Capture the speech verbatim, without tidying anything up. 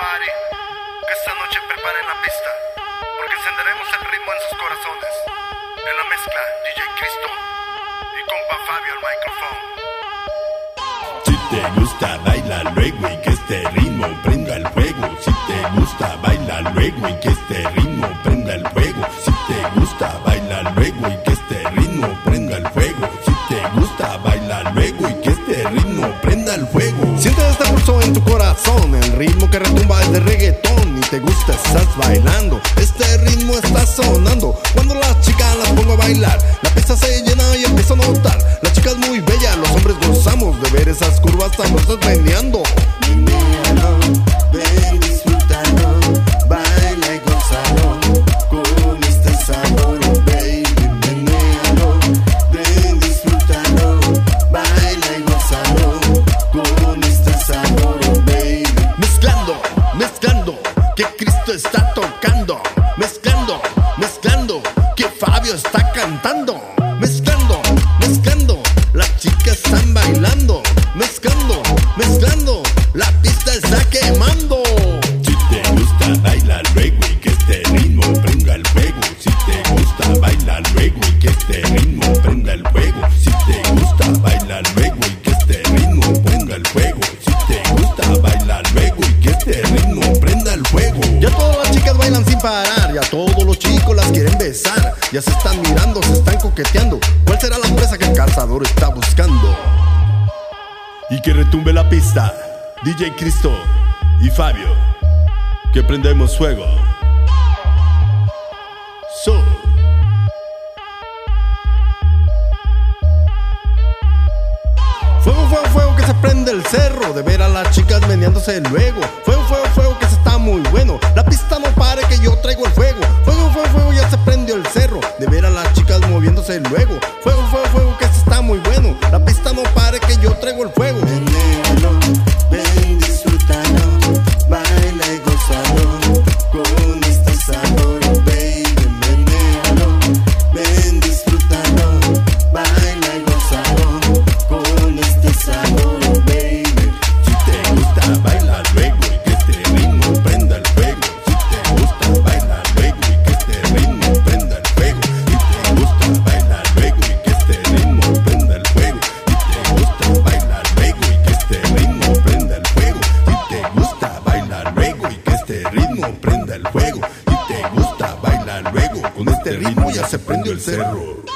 party, que esta noche preparen la pista, porque encenderemos el ritmo en sus corazones. En la mezcla, D J Cristo y compa Fabio al micrófono. Si te gusta, baila luego y que este ritmo prenda el fuego. Si te gusta, baila luego y que este ritmo prenda el fuego. Si te gusta, baila luego y que este ritmo prenda el fuego. Si te gusta, baila luego y que este ritmo prenda el fuego. Siente este pulso en tu corazón, el ritmo que retumba es de reggaetón y te gusta, estás bailando. Este ritmo está sonando cuando las chicas las pongo a bailar. La pista se llena y empiezo a notar. La chica es muy bella, los hombres gozamos de ver esas curvas famosas meneando. Menéalo, ven, disfrútalo, baila y gózalo con este sabor, baby. Menéalo, ven, disfrútalo, baila y gózalo con este sabor, baby. Mezclando, mezclando, que Cristo está tocando. Mezclando, mezclando, que Fabio está cantando. Mezclando, mezclando, las chicas están bailando. Mezclando, mezclando, la pista está quemando. Si te gusta, baila luego y que este ritmo prenda el fuego. Si te gusta, baila luego y que este ritmo prenda el fuego. Si te gusta, baila luego y que este ritmo prenda el fuego. Si te gusta, baila luego y que este ritmo prenda el fuego. Ya todas las chicas bailan sin parar, ya todos los chicos las quieren besar. Ya se están mirando, se están coqueteando. ¿Cuál será la presa que el cazador está buscando? Y que retumbe la pista, D J Cristo y Fabio, que prendemos fuego. So. Fuego, fuego, fuego que se prende el cerro, de ver a las chicas meneándose luego. Fuego, fuego, fuego que se está muy bueno, la pista no pare que yo traigo el fuego. Fuego, fuego, fuego ya se prendió el cerro, de ver a las chicas moviéndose luego. Fuego, fuego, fuego que se está muy bueno, la pista no pare que yo traigo el fuego. Menéalo, ven, disfrútalo, baila y gózalo con este sabor, baby. Menéalo, ven, disfrútalo, baila y gózalo con este sabor, baby. Si te gusta, baila luego y que este ritmo prenda el fuego. Si te gusta, baila luego y que este ritmo prenda el fuego. Si te gusta, baila luego y que este ritmo prenda el fuego. Si te gusta, baila luego y que este ritmo prenda el fuego. Si te gusta, baila luego y que este ritmo prenda el fuego. Si te gusta, baila luego, con este ritmo ya se prendió el cerro.